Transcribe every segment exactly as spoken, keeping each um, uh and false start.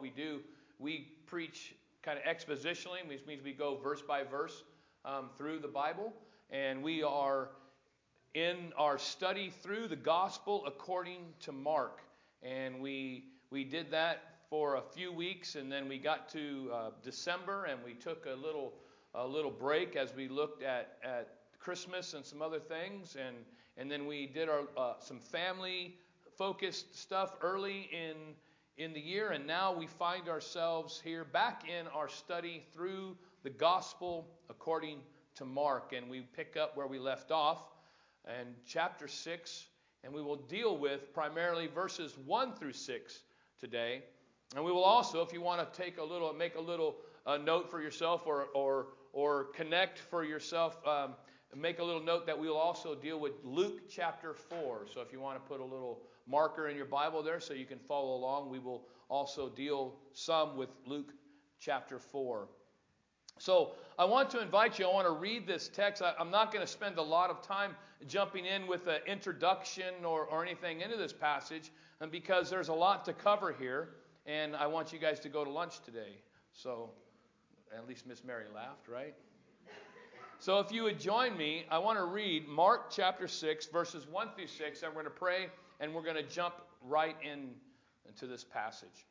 what we do, we preach kind of expositionally, which means we go verse by verse um, through the Bible. And we are in our study through the gospel according to Mark. And we we did that for a few weeks, and then we got to uh, December, and we took a little a little break as we looked at, at Christmas and some other things. And, and then we did our uh, some family-focused stuff early in, in the year. And now we find ourselves here back in our study through the gospel according to Mark. And we pick up where we left off in chapter six. And we will deal with primarily verses one through six today. And we will also, if you want to take a little, make a little uh, note for yourself, or or or connect for yourself, um, make a little note that we will also deal with Luke chapter four. So if you want to put a little marker in your Bible there so you can follow along, we will also deal some with Luke chapter four. So I want to invite you, I want to read this text. I, I'm not going to spend a lot of time jumping in with an introduction or, or anything into this passage, and because there's a lot to cover here, and I want you guys to go to lunch today. So at least Miss Mary laughed, right? So if you would join me, I want to read Mark chapter six, verses one through six, and we're going to pray, and we're going to jump right in into this passage.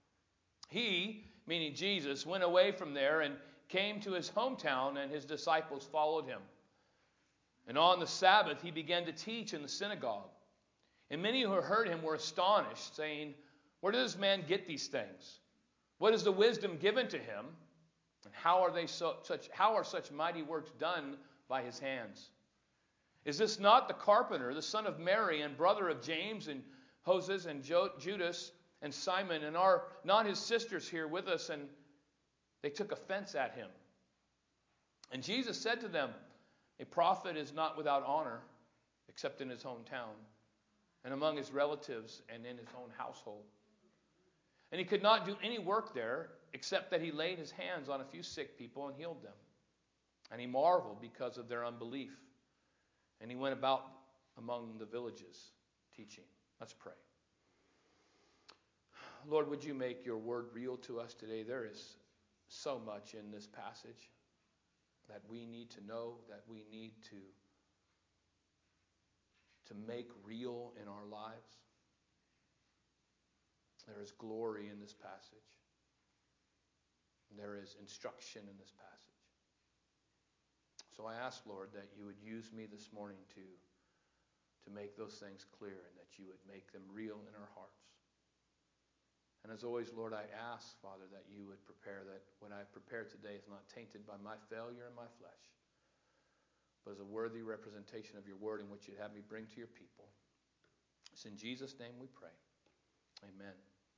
He, meaning Jesus, went away from there and came to his hometown, and his disciples followed him. And on the Sabbath he began to teach in the synagogue. And many who heard him were astonished, saying, "Where does this man get these things? What is the wisdom given to him? And how are they so such how are such mighty works done by his hands? Is this not the carpenter, the son of Mary, and brother of James and Joses and Jo- Judas and Simon, and are not his sisters here with us?" And they took offense at him. And Jesus said to them, "A prophet is not without honor, except in his hometown, and among his relatives, and in his own household." And he could not do any work there, except that he laid his hands on a few sick people and healed them. And he marveled because of their unbelief. And he went about among the villages teaching. Let's pray. Lord, would you make your word real to us today? There is so much in this passage that we need to know, that we need to, to make real in our lives. There is glory in this passage. There is instruction in this passage. So I ask, Lord, that you would use me this morning to, to make those things clear, and that you would make them real in our hearts. And as always, Lord, I ask, Father, that you would prepare that what I've prepared today is not tainted by my failure and my flesh, but is a worthy representation of your word in which you'd have me bring to your people. It's in Jesus' name we pray. Amen.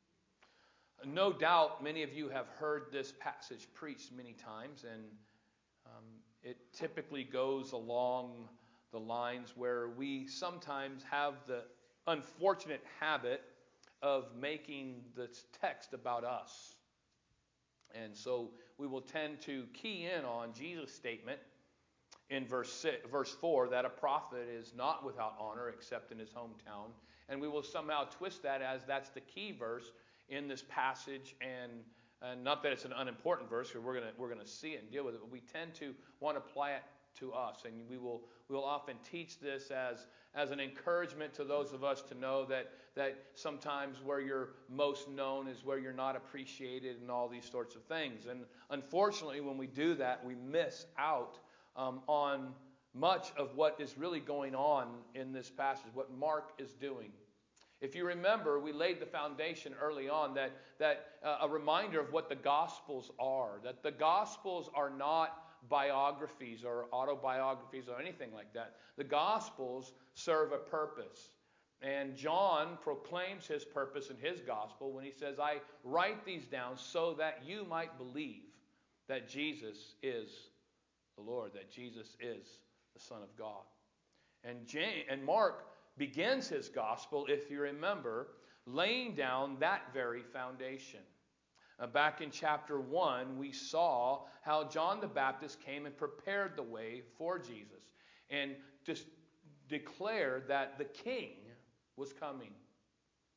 No doubt many of you have heard this passage preached many times, and um, it typically goes along the lines where we sometimes have the unfortunate habit of making this text about us. And so we will tend to key in on Jesus' statement in verse six, verse four, that a prophet is not without honor except in his hometown. And we will somehow twist that as that's the key verse in this passage, and, and not that it's an unimportant verse, because we're going to we're going to see it and deal with it, but we tend to want to apply it to us, and we will we will often teach this as as an encouragement to those of us to know that that sometimes where you're most known is where you're not appreciated, and all these sorts of things. And unfortunately, when we do that, we miss out um, on much of what is really going on in this passage, what Mark is doing. If you remember, we laid the foundation early on that, that uh, a reminder of what the Gospels are, that the Gospels are not biographies or autobiographies or anything like that. The Gospels serve a purpose. And John proclaims his purpose in his Gospel when he says, "I write these down so that you might believe that Jesus is the Lord, that Jesus is the Son of God." And, James, and Mark begins his gospel, if you remember, laying down that very foundation. Uh, back in chapter one, we saw how John the Baptist came and prepared the way for Jesus, and just declared that the king was coming.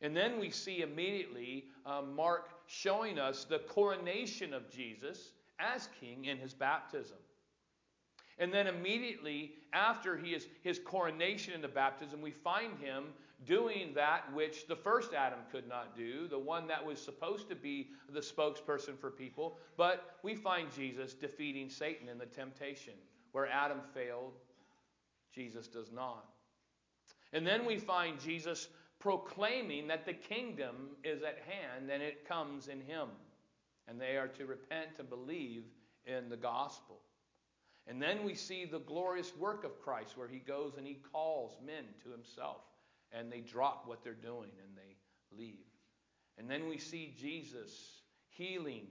And then we see immediately um, Mark showing us the coronation of Jesus as king in his baptism. And then immediately after he is, his coronation in the baptism, we find him doing that which the first Adam could not do, the one that was supposed to be the spokesperson for people. But we find Jesus defeating Satan in the temptation. Where Adam failed, Jesus does not. And then we find Jesus proclaiming that the kingdom is at hand and it comes in him. And they are to repent and believe in the gospel. And then we see the glorious work of Christ where he goes and he calls men to himself. And they drop what they're doing and they leave. And then we see Jesus healing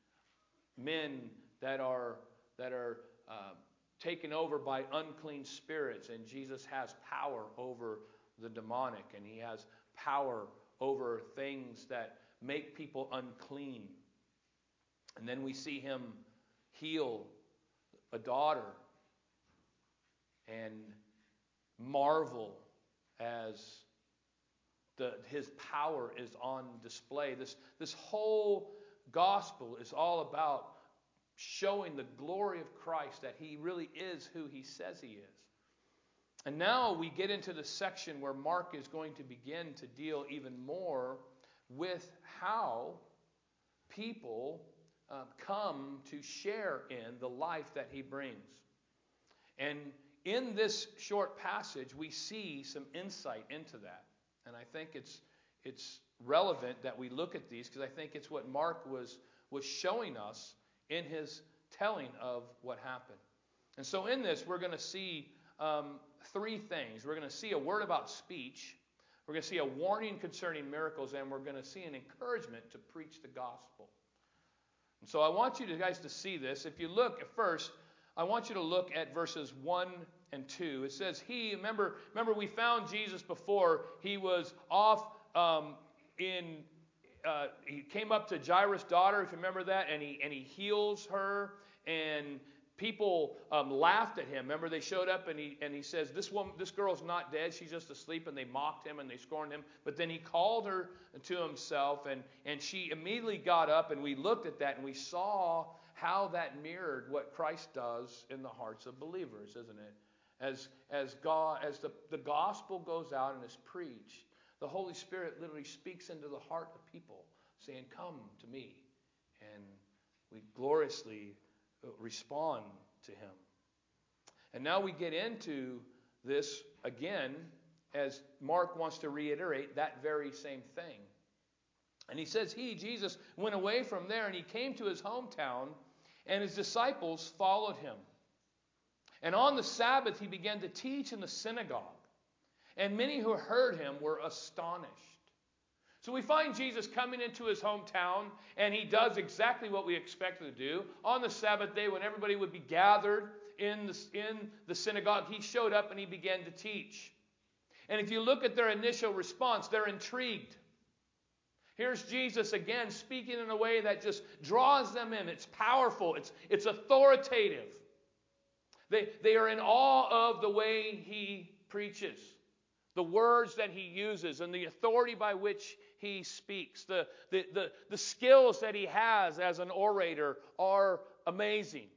men that are, that are uh, taken over by unclean spirits. And Jesus has power over the demonic. And he has power over things that make people unclean. And then we see him heal a daughter and marvel as the, his power is on display. This, this whole gospel is all about showing the glory of Christ, that he really is who he says he is. And now we get into the section where Mark is going to begin to deal even more with how people uh, come to share in the life that he brings. And in this short passage, we see some insight into that. And I think it's it's relevant that we look at these, because I think it's what Mark was, was showing us in his telling of what happened. And so in this, we're going to see um, three things. We're going to see a word about speech. We're going to see a warning concerning miracles. And we're going to see an encouragement to preach the gospel. And so I want you to, guys to see this. If you look at first, I want you to look at verses one and two. It says, he, remember, remember we found Jesus before. He was off um, in, uh, he came up to Jairus' daughter, if you remember that, and he, and he heals her, and people um, laughed at him. Remember, they showed up, and he and he says, this woman, this girl's not dead, she's just asleep, and they mocked him and they scorned him. But then he called her to himself, and, and she immediately got up, and we looked at that, and we saw how that mirrored what Christ does in the hearts of believers, isn't it? As as God, as the, the gospel goes out and is preached, the Holy Spirit literally speaks into the heart of people, saying, come to me. And we gloriously respond to him. And now we get into this again, as Mark wants to reiterate that very same thing. And he says, he, Jesus, went away from there, and he came to his hometown, and his disciples followed him. And on the Sabbath he began to teach in the synagogue, and many who heard him were astonished. So we find Jesus coming into his hometown, and he does exactly what we expected to do. On the Sabbath day, when everybody would be gathered in the, in the synagogue, he showed up and he began to teach. And if you look at their initial response, they're intrigued. Here's Jesus again speaking in a way that just draws them in. It's powerful. It's, it's authoritative. They, they are in awe of the way he preaches, the words that he uses, and the authority by which he speaks. The, the, the, the skills that he has as an orator are amazing.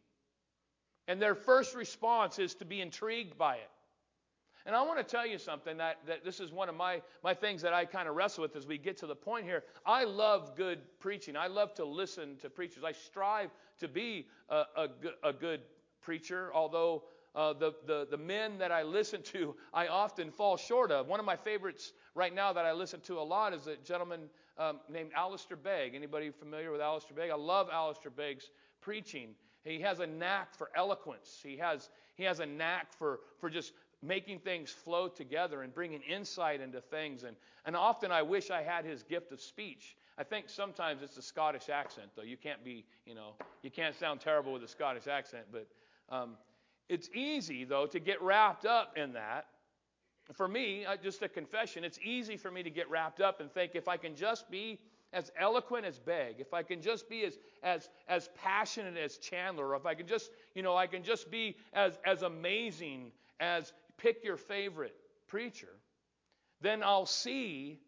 And their first response is to be intrigued by it. And I want to tell you something, that, that this is one of my, my things that I kind of wrestle with as we get to the point here. I love good preaching. I love to listen to preachers. I strive to be a, a, a good preacher, although uh, the, the, the men that I listen to, I often fall short of. One of my favorites right now that I listen to a lot is a gentleman um, named Alistair Begg. Anybody familiar with Alistair Begg? I love Alistair Begg's preaching. He has a knack for eloquence. He has, he has a knack for, for just making things flow together and bringing insight into things. And, and often I wish I had his gift of speech. I think sometimes it's a Scottish accent, though. You can't be, you know, you can't sound terrible with a Scottish accent. But um, it's easy, though, to get wrapped up in that. For me, uh, just a confession, it's easy for me to get wrapped up and think, if I can just be as eloquent as Begg, if I can just be as as as passionate as Chandler, or if I can just, you know, I can just be as as amazing as pick your favorite preacher, then I'll see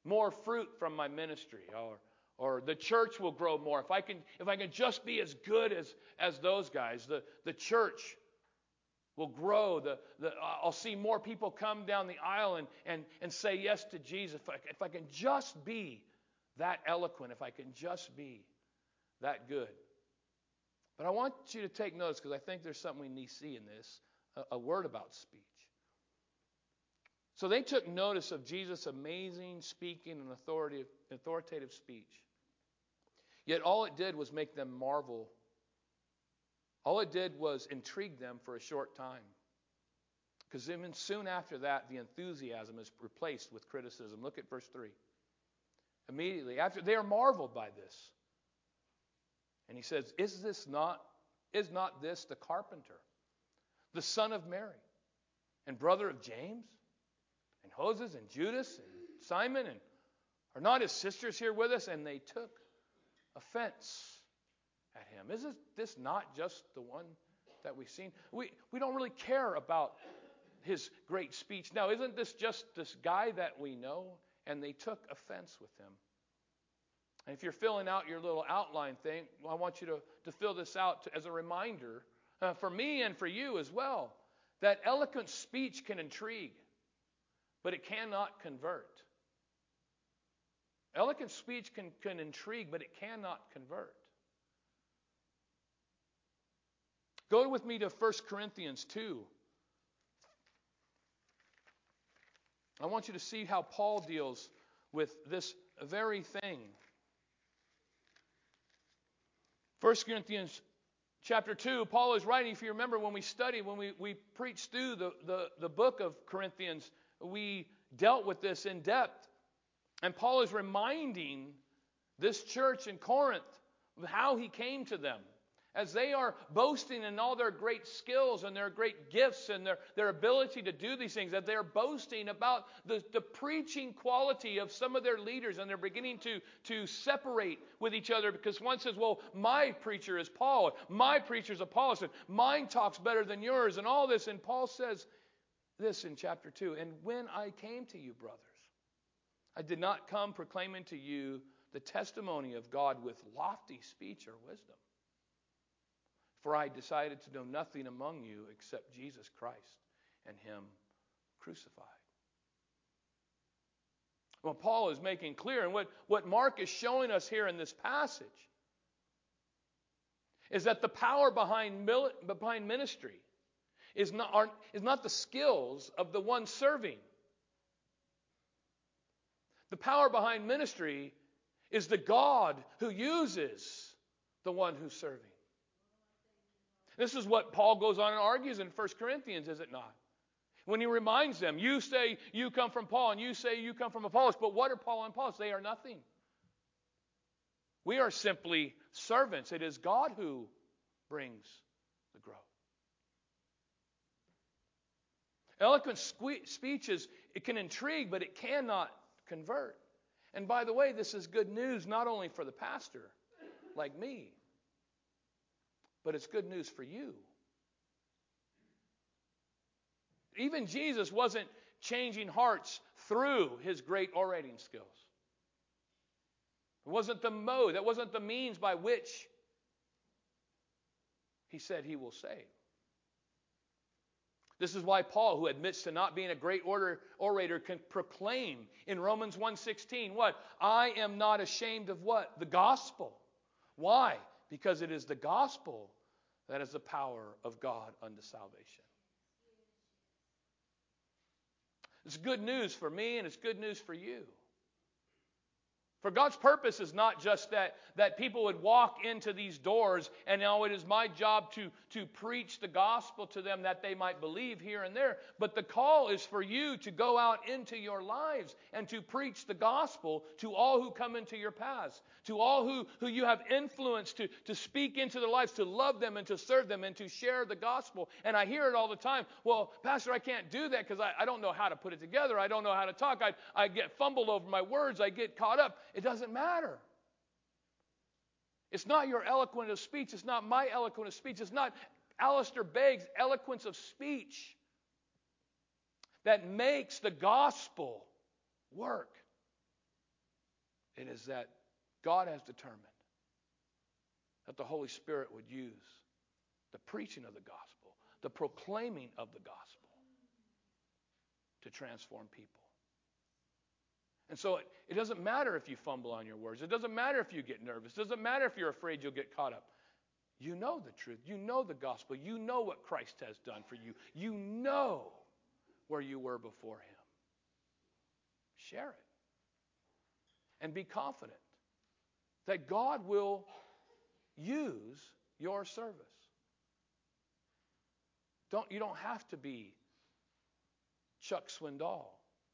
more fruit from my ministry, or or the church will grow more. If I can if I can just be as good as as those guys, the the church will grow. The, the, I'll see more people come down the aisle and, and, and say yes to Jesus. If I, if I can just be that eloquent, if I can just be that good. But I want you to take notice, because I think there's something we need to see in this, a, a word about speech. So they took notice of Jesus' amazing speaking and authoritative, authoritative speech. Yet all it did was make them marvel. All it did was intrigue them for a short time. Because even soon after that, the enthusiasm is replaced with criticism. Look at verse three. Immediately after, they are marveled by this. And he says, Is this not, is not this the carpenter, the son of Mary, and brother of James, and Joses, and Judas, and Simon, and are not his sisters here with us? And they took offense at him. Isn't this not just the one that we've seen? We we don't really care about his great speech. Now, isn't this just this guy that we know? And they took offense with him. And if you're filling out your little outline thing, I want you to, to fill this out to, as a reminder uh, for me and for you as well, that eloquent speech can intrigue, but it cannot convert. Eloquent speech can, can intrigue, but it cannot convert. Go with me to First Corinthians two. I want you to see how Paul deals with this very thing. First Corinthians chapter two, Paul is writing, if you remember when we studied, when we, we preached through the, the, the book of Corinthians, we dealt with this in depth. And Paul is reminding this church in Corinth of how he came to them. As they are boasting in all their great skills and their great gifts and their, their ability to do these things, that they're boasting about the, the preaching quality of some of their leaders, and they're beginning to, to separate with each other, because one says, well, my preacher is Paul, my preacher is Apollos, and mine talks better than yours, and all this. And Paul says this in chapter two, and when I came to you, brothers, I did not come proclaiming to you the testimony of God with lofty speech or wisdom. For I decided to know nothing among you except Jesus Christ and Him crucified. Well, Paul is making clear, and what, what Mark is showing us here in this passage, is that the power behind, behind ministry is not, are, is not the skills of the one serving. The power behind ministry is the God who uses the one who's serving. This is what Paul goes on and argues in First Corinthians, is it not? When he reminds them, you say you come from Paul, and you say you come from Apollos, but what are Paul and Apollos? They are nothing. We are simply servants. It is God who brings the growth. Eloquent speech is, it can intrigue, but it cannot convert. And by the way, this is good news not only for the pastor, like me, but it's good news for you. Even Jesus wasn't changing hearts through his great orating skills. It wasn't the mode, that wasn't the means by which he said he will save. This is why Paul, who admits to not being a great orator, can proclaim in Romans one sixteen, what? I am not ashamed of what? The gospel. Why? Because it is the gospel that is the power of God unto salvation. It's good news for me, and it's good news for you. For God's purpose is not just that, that people would walk into these doors and now it is my job to, to preach the gospel to them that they might believe here and there. But the call is for you to go out into your lives and to preach the gospel to all who come into your paths, to all who, who you have influence to, to speak into their lives, to love them and to serve them and to share the gospel. And I hear it all the time. Well, Pastor, I can't do that because I, I don't know how to put it together. I don't know how to talk. I, I get fumbled over my words. I get caught up. It doesn't matter. It's not your eloquence of speech. It's not my eloquence of speech. It's not Alistair Begg's eloquence of speech that makes the gospel work. It is that God has determined that the Holy Spirit would use the preaching of the gospel, the proclaiming of the gospel, to transform people. And so it, it doesn't matter if you fumble on your words. It doesn't matter if you get nervous. It doesn't matter if you're afraid you'll get caught up. You know the truth. You know the gospel. You know what Christ has done for you. You know where you were before him. Share it. And be confident that God will use your service. Don't, you don't have to be Chuck Swindoll.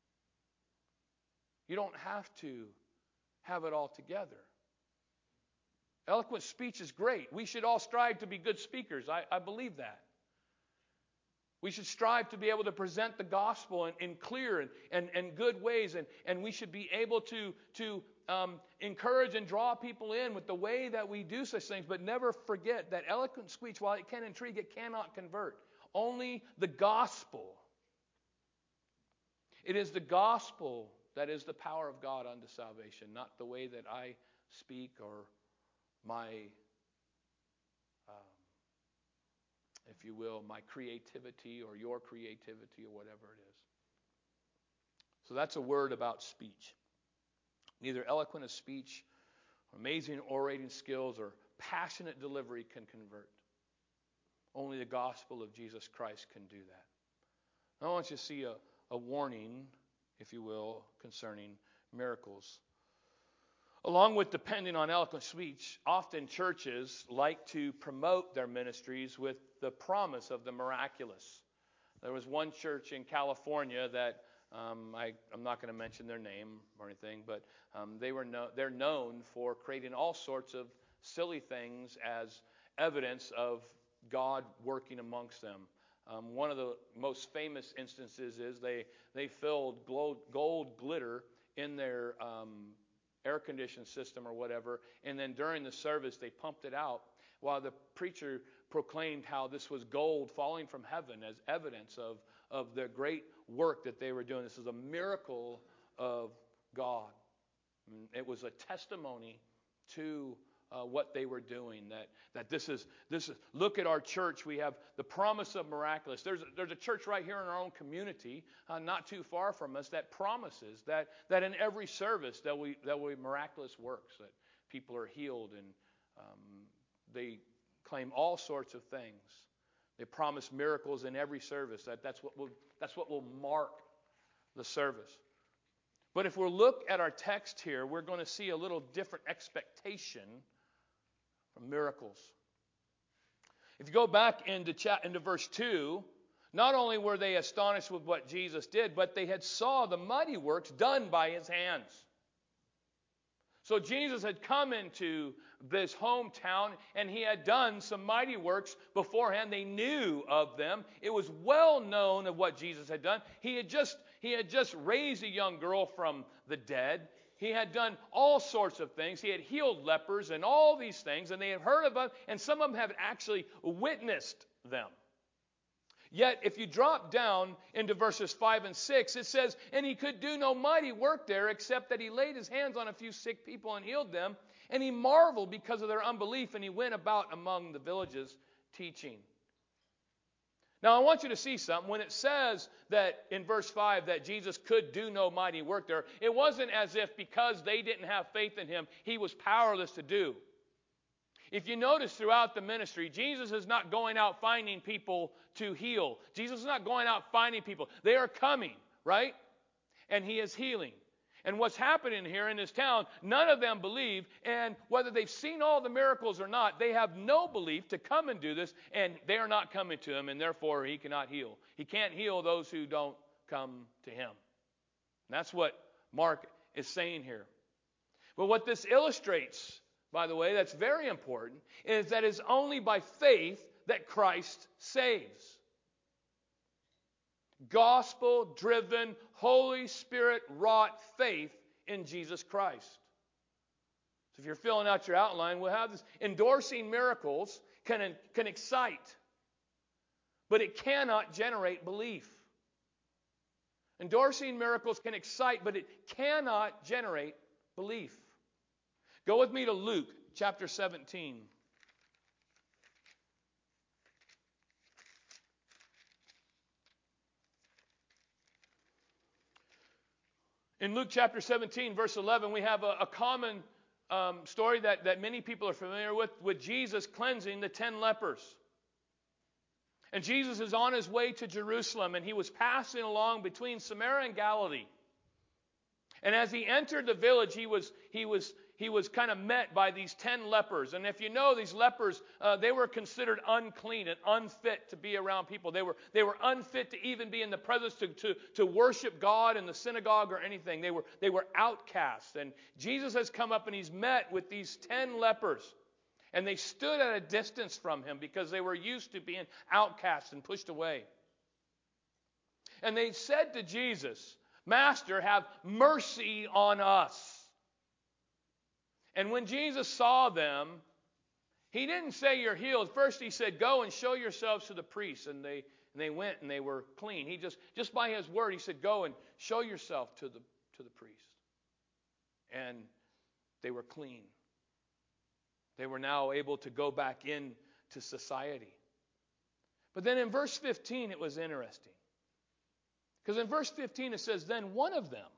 You don't have to have it all together. Eloquent speech is great. We should all strive to be good speakers. I, I believe that. We should strive to be able to present the gospel in, in clear and, and, and good ways. And, and we should be able to, to um, encourage and draw people in with the way that we do such things. But never forget that eloquent speech, while it can intrigue, it cannot convert. Only the gospel. It is the gospel that is the power of God unto salvation, not the way that I speak or my, um, if you will, my creativity or your creativity or whatever it is. So that's a word about speech. Neither eloquent of speech, or amazing orating skills, or passionate delivery can convert. Only the gospel of Jesus Christ can do that. I want you to see a, a warning, if you will, concerning miracles. Along with depending on eloquent speech, often churches like to promote their ministries with the promise of the miraculous. There was one church in California that um, I, I'm not going to mention their name or anything, but um, they were no, they're known for creating all sorts of silly things as evidence of God working amongst them. Um, one of the most famous instances is they they filled gold, gold glitter in their um, air-conditioned system or whatever, and then during the service they pumped it out while the preacher proclaimed how this was gold falling from heaven as evidence of, of the great work that they were doing. This is a miracle of God. It was a testimony to uh, what they were doing. That that this is this is. Look at our church. We have the promise of miraculous. There's a, there's a church right here in our own community, uh, not too far from us, that promises that that in every service that we that we miraculous works, that people are healed, and um, they claim all sorts of things. They promise miracles in every service. That that's what will that's what will mark the service. But if we'll look at our text here, we're going to see a little different expectation from miracles. If you go back into chat into verse two, not only were they astonished with what Jesus did, but they had saw the mighty works done by his hands. So Jesus had come into this hometown and he had done some mighty works beforehand. They knew of them. It was well known of what Jesus had done. He had just he had just raised a young girl from the dead. He had done all sorts of things. He had healed lepers and all these things, and they had heard of them, and some of them have actually witnessed them. Yet, if you drop down into verses five and six, it says, and he could do no mighty work there, except that he laid his hands on a few sick people and healed them. And he marveled because of their unbelief, and he went about among the villages teaching. Now, I want you to see something. When it says that in verse five that Jesus could do no mighty work there, it wasn't as if because they didn't have faith in him, he was powerless to do. If you notice throughout the ministry, Jesus is not going out finding people to heal. Jesus is not going out finding people. They are coming, right? And he is healing. And what's happening here in this town, none of them believe, and whether they've seen all the miracles or not, they have no belief to come and do this, and they are not coming to him, and therefore he cannot heal. He can't heal those who don't come to him. And that's what Mark is saying here. But what this illustrates, by the way, that's very important, is that it's only by faith that Christ saves. Gospel-driven, Holy Spirit-wrought faith in Jesus Christ. So if you're filling out your outline, we'll have this. Endorsing miracles can, can excite, but it cannot generate belief. Endorsing miracles can excite, but it cannot generate belief. Go with me to Luke chapter seventeen. In Luke chapter seventeen, verse eleven, we have a, a common um, story that, that many people are familiar with, with Jesus cleansing the ten lepers. And Jesus is on his way to Jerusalem, and he was passing along between Samaria and Galilee. And as he entered the village, he was he was he was kind of met by these ten lepers. And if you know, these lepers, uh, they were considered unclean and unfit to be around people. They were they were unfit to even be in the presence to, to, to worship God in the synagogue or anything. They were they were outcasts. And Jesus has come up and he's met with these ten lepers. And they stood at a distance from him because they were used to being outcasts and pushed away. And they said to Jesus, "Master, have mercy on us." And when Jesus saw them, he didn't say, "You're healed." First he said, "Go and show yourselves to the priests." And they and they went and they were clean. He just just by his word, he said, "Go and show yourself to the to the priest." And they were clean. They were now able to go back into society. But then in verse fifteen, it was interesting. Because in verse fifteen it says, "Then one of them,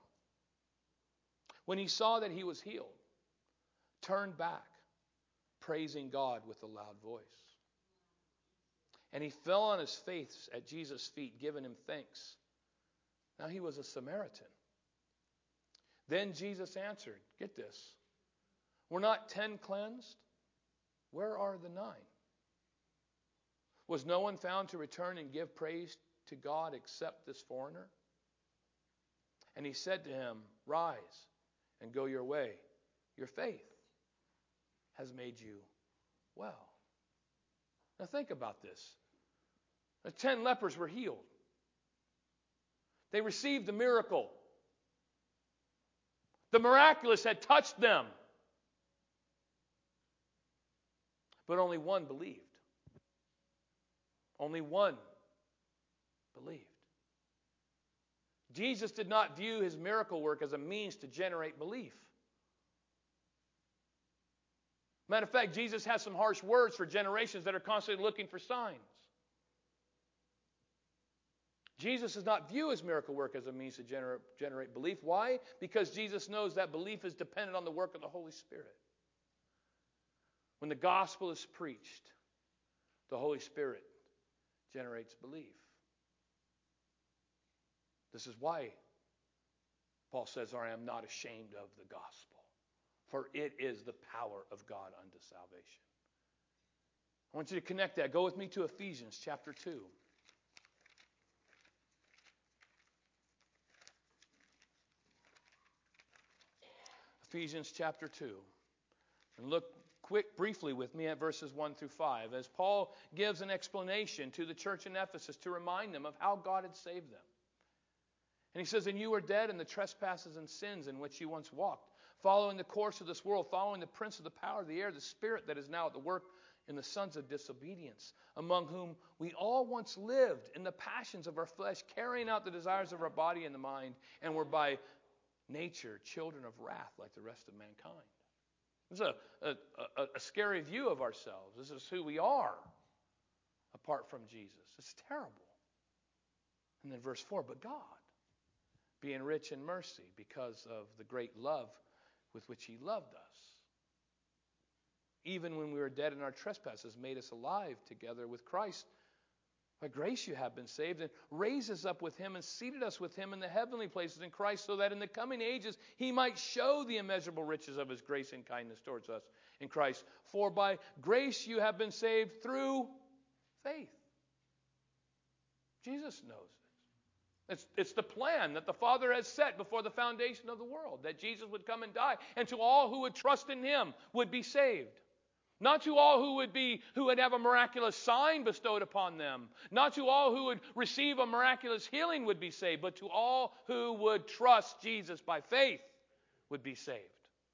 when he saw that he was healed, turned back, praising God with a loud voice. And he fell on his face at Jesus' feet, giving him thanks." Now he was a Samaritan. Then Jesus answered, get this, "Were not ten cleansed? Where are the nine? Was no one found to return and give praise to God except this foreigner?" And he said to him, "Rise and go your way. Your faith has made you well." Now think about this. The ten lepers were healed. They received the miracle. The miraculous had touched them. But only one believed. Only one believed. Jesus did not view his miracle work as a means to generate belief. Matter of fact, Jesus has some harsh words for generations that are constantly looking for signs. Jesus does not view his miracle work as a means to gener- generate belief. Why? Because Jesus knows that belief is dependent on the work of the Holy Spirit. When the gospel is preached, the Holy Spirit generates belief. This is why Paul says, "I am not ashamed of the gospel, for it is the power of God unto salvation." I want you to connect that. Go with me to Ephesians chapter two. Ephesians chapter two. And look quick, briefly with me at verses one through five, as Paul gives an explanation to the church in Ephesus to remind them of how God had saved them. And he says, "And you were dead in the trespasses and sins in which you once walked, following the course of this world, following the prince of the power of the air, the spirit that is now at the work in the sons of disobedience, among whom we all once lived in the passions of our flesh, carrying out the desires of our body and the mind, and were by nature children of wrath like the rest of mankind." This is a, a, a, a scary view of ourselves. This is who we are apart from Jesus. It's terrible. And then verse four, "But God, being rich in mercy because of the great love with which he loved us, even when we were dead in our trespasses, made us alive together with Christ. By grace you have been saved, and raised us up with him and seated us with him in the heavenly places in Christ, so that in the coming ages he might show the immeasurable riches of his grace and kindness towards us in Christ. For by grace you have been saved through faith." Jesus knows this. It's, it's the plan that the Father has set before the foundation of the world, that Jesus would come and die, and to all who would trust in him would be saved. Not to all who would be who would have a miraculous sign bestowed upon them. Not to all who would receive a miraculous healing would be saved, but to all who would trust Jesus by faith would be saved.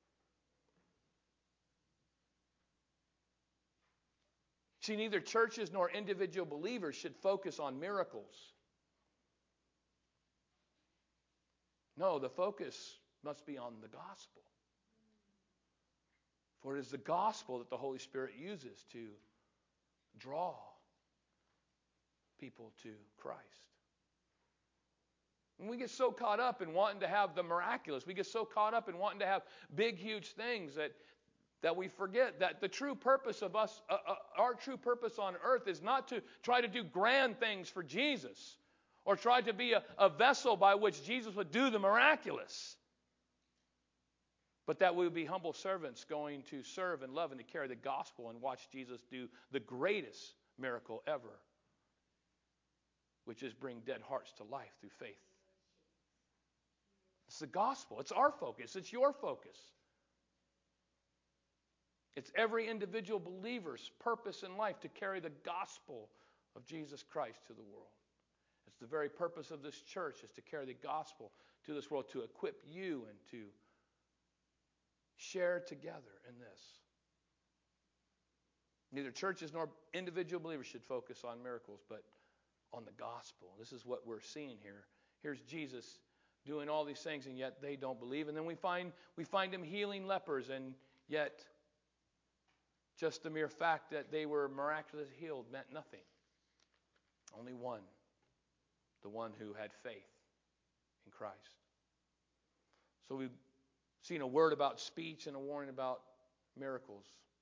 See, neither churches nor individual believers should focus on miracles. No, the focus must be on the gospel. For it is the gospel that the Holy Spirit uses to draw people to Christ. And we get so caught up in wanting to have the miraculous. We get so caught up in wanting to have big, huge things that, that we forget that the true purpose of us, uh, uh, our true purpose on earth is not to try to do grand things for Jesus or try to be a, a vessel by which Jesus would do the miraculous. But that we would be humble servants going to serve and love and to carry the gospel and watch Jesus do the greatest miracle ever, which is bring dead hearts to life through faith. It's the gospel. It's our focus. It's your focus. It's every individual believer's purpose in life to carry the gospel of Jesus Christ to the world. It's the very purpose of this church is to carry the gospel to this world, to equip you and to share together in this. Neither churches nor individual believers should focus on miracles, but on the gospel. This is what we're seeing here. Here's Jesus doing all these things, and yet they don't believe. And then we find we find him healing lepers, and yet just the mere fact that they were miraculously healed meant nothing. Only one, the one who had faith in Christ. So we've seen a word about speech and a warning about miracles.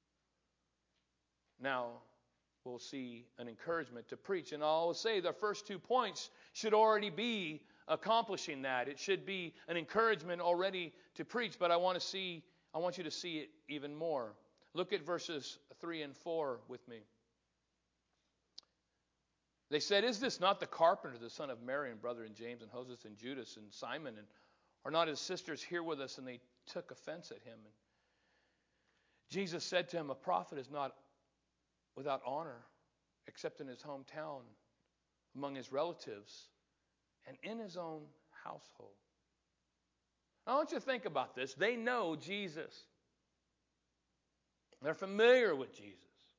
Now we'll see an encouragement to preach. And I'll say the first two points should already be accomplishing that. It should be an encouragement already to preach, but I want to see, I want you to see it even more. Look at verses three and four with me. They said, "Is this not the carpenter, the son of Mary, and brother in James and Joseph and Judas and Simon? And are not his sisters here with us?" And they took offense at him. And Jesus said to him, "A prophet is not without honor, except in his hometown, among his relatives, and in his own household." I want you to think about this. They know Jesus. They're familiar with Jesus.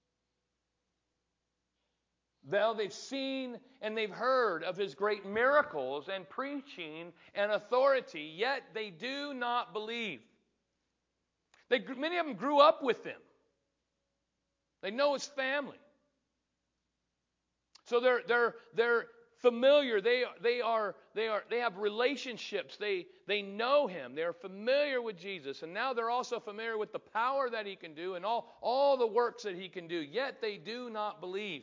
Well, they've seen and they've heard of his great miracles and preaching and authority, yet they do not believe. They, many of them grew up with him. They know his family. So they're they're they're familiar. They they are they are they have relationships. They they know him. They're familiar with Jesus, and now they're also familiar with the power that he can do and all all the works that he can do. Yet they do not believe.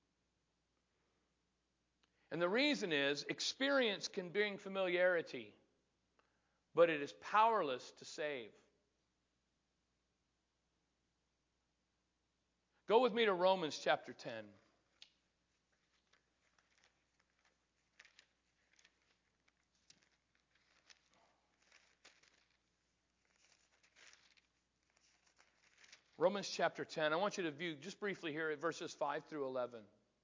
And the reason is experience can bring familiarity, but it is powerless to save. Go with me to Romans chapter ten. Romans chapter ten. I want you to view just briefly here at verses five through eleven.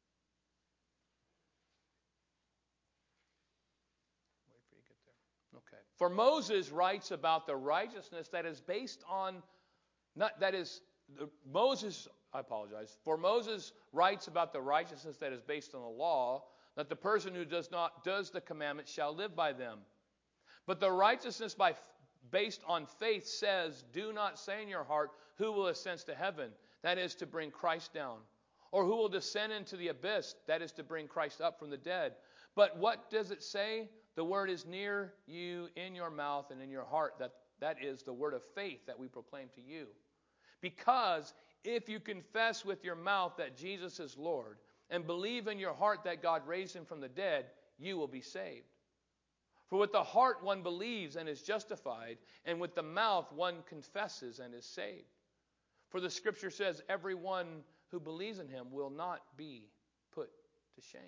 Wait for you to get there. Okay. For Moses writes about the righteousness that is based on, not that is, the, Moses, I apologize. For Moses writes about the righteousness that is based on the law, that the person who does not does the commandments shall live by them. But the righteousness by based on faith says, "Do not say in your heart, who will ascend to heaven?" That is to bring Christ down. Or who will descend into the abyss? That is to bring Christ up from the dead. But what does it say? The word is near you, in your mouth and in your heart. That, that is the word of faith that we proclaim to you. Because if you confess with your mouth that Jesus is Lord and believe in your heart that God raised him from the dead, you will be saved. For with the heart one believes and is justified, and with the mouth one confesses and is saved. For the scripture says, everyone who believes in him will not be put to shame.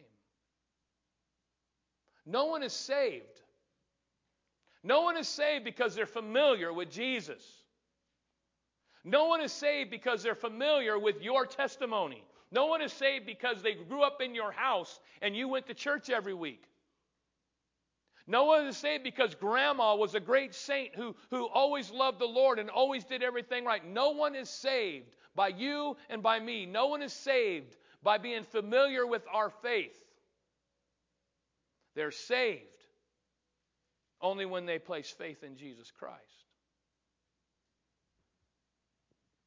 No one is saved. No one is saved because they're familiar with Jesus. No one is saved because they're familiar with your testimony. No one is saved because they grew up in your house and you went to church every week. No one is saved because grandma was a great saint who, who always loved the Lord and always did everything right. No one is saved by you and by me. No one is saved by being familiar with our faith. They're saved only when they place faith in Jesus Christ.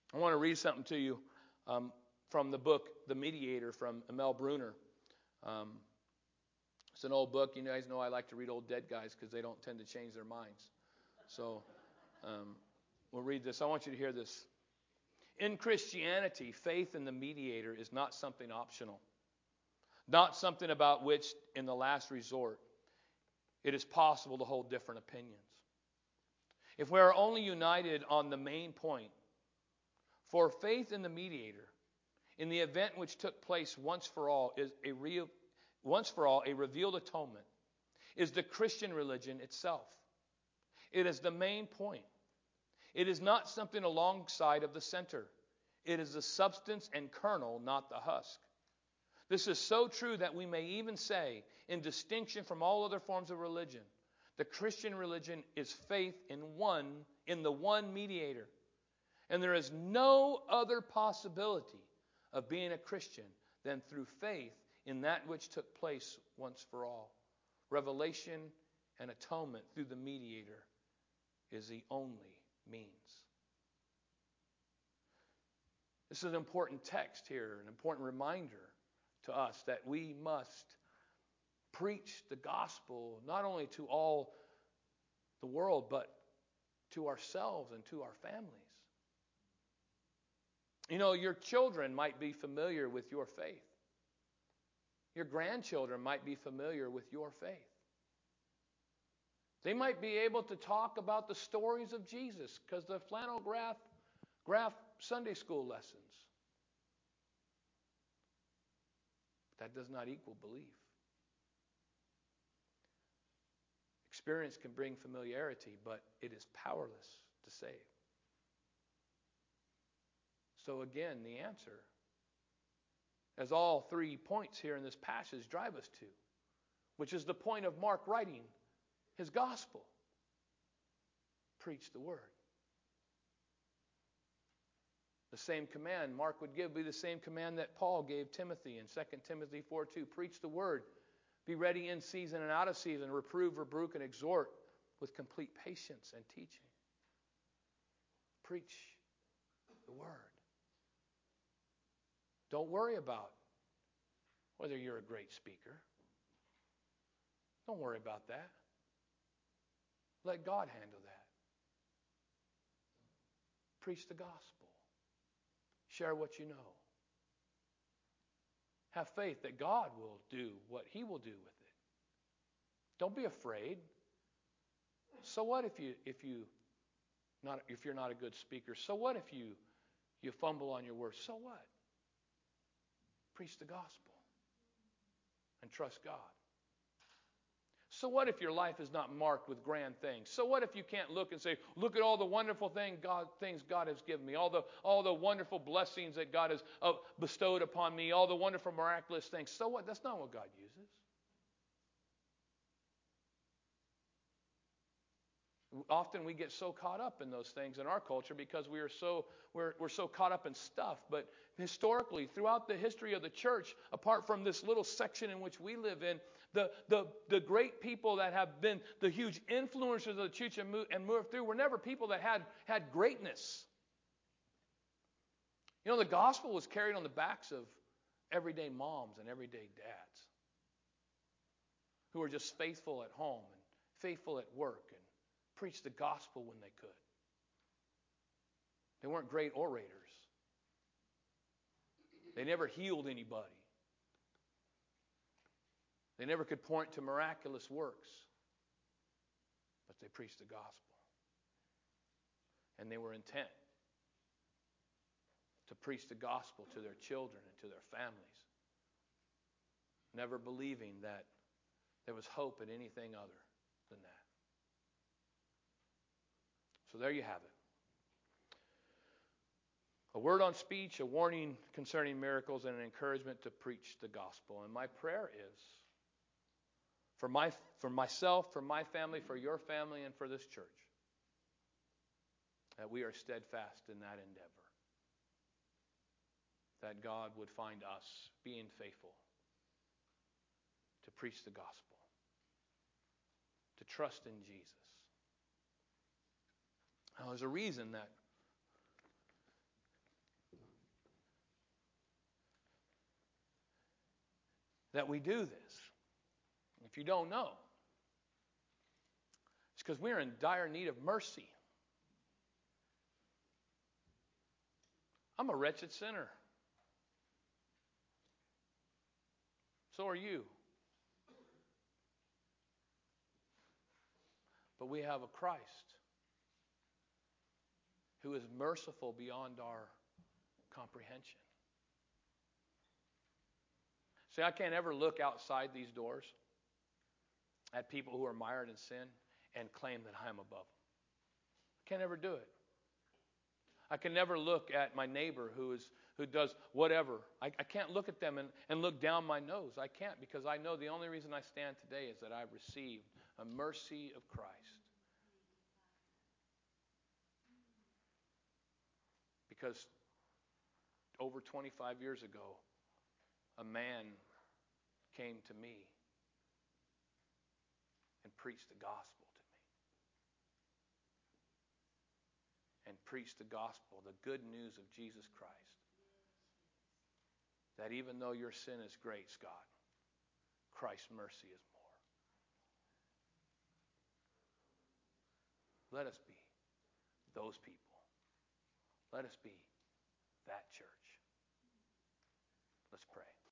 I want to read something to you um, from the book The Mediator from Emil Brunner. Um, it's an old book. You guys know I like to read old dead guys because they don't tend to change their minds. So um, we'll read this. I want you to hear this. In Christianity, faith in the mediator is not something optional, not something about which, in the last resort, it is possible to hold different opinions. If we are only united on the main point, for faith in the mediator, in the event which took place once for all, is a real, once for all, a revealed atonement, is the Christian religion itself. It is the main point. It is not something alongside of the center. It is the substance and kernel, not the husk. This is so true that we may even say, in distinction from all other forms of religion, the Christian religion is faith in one, in the one mediator. And there is no other possibility of being a Christian than through faith in that which took place once for all. Revelation and atonement through the mediator is the only means. This is an important text here, an important reminder to us that we must preach the gospel not only to all the world, but to ourselves and to our families. You know, your children might be familiar with your faith. Your grandchildren might be familiar with your faith. They might be able to talk about the stories of Jesus because the flannel graph, graph Sunday school lessons. But that does not equal belief. Experience can bring familiarity, but it is powerless to save. So again, the answer, as all three points here in this passage drive us to, which is the point of Mark writing his gospel. Preach the word. The same command Mark would give would be the same command that Paul gave Timothy in Second Timothy four two. Preach the word. Be ready in season and out of season. Reprove, rebuke, and exhort with complete patience and teaching. Preach the word. Don't worry about whether you're a great speaker. Don't worry about that. Let God handle that. Preach the gospel. Share what you know. Have faith that God will do what He will do with it. Don't be afraid. So what if you if you not if you're not a good speaker? So what if you you fumble on your words? So what? Preach the gospel and trust God. So what if your life is not marked with grand things? So what if you can't look and say, look at all the wonderful thing God, things God has given me, all the, all the wonderful blessings that God has uh, bestowed upon me, all the wonderful miraculous things. So what? That's not what God uses. Often we get so caught up in those things in our culture because we are so we're we're so caught up in stuff. But historically, throughout the history of the church, apart from this little section in which we live in, the the the great people that have been the huge influencers of the church and moved, and moved through were never people that had had greatness. You know, the gospel was carried on the backs of everyday moms and everyday dads who were just faithful at home and faithful at work and preached the gospel when they could. They weren't great orators. They never healed anybody. They never could point to miraculous works. But they preached the gospel. And they were intent to preach the gospel to their children and to their families, never believing that there was hope in anything other than that. So there you have it. A word on speech, a warning concerning miracles, and an encouragement to preach the gospel. And my prayer is for my for myself, for my family, for your family, and for this church, that we are steadfast in that endeavor. That God would find us being faithful to preach the gospel, to trust in Jesus. Now, there's a reason that that we do this. If you don't know, it's because we're in dire need of mercy. I'm a wretched sinner. So are you. But we have a Christ who is merciful beyond our comprehension. See, I can't ever look outside these doors at people who are mired in sin and claim that I am above them. I can't ever do it. I can never look at my neighbor who is who does whatever. I, I can't look at them and, and look down my nose. I can't, because I know the only reason I stand today is that I've received a mercy of Christ. Because over twenty-five years ago, a man came to me and preached the gospel to me. And preached the gospel, the good news of Jesus Christ. That even though your sin is great, Scott, Christ's mercy is more. Let us be those people. Let us be that church. Let's pray.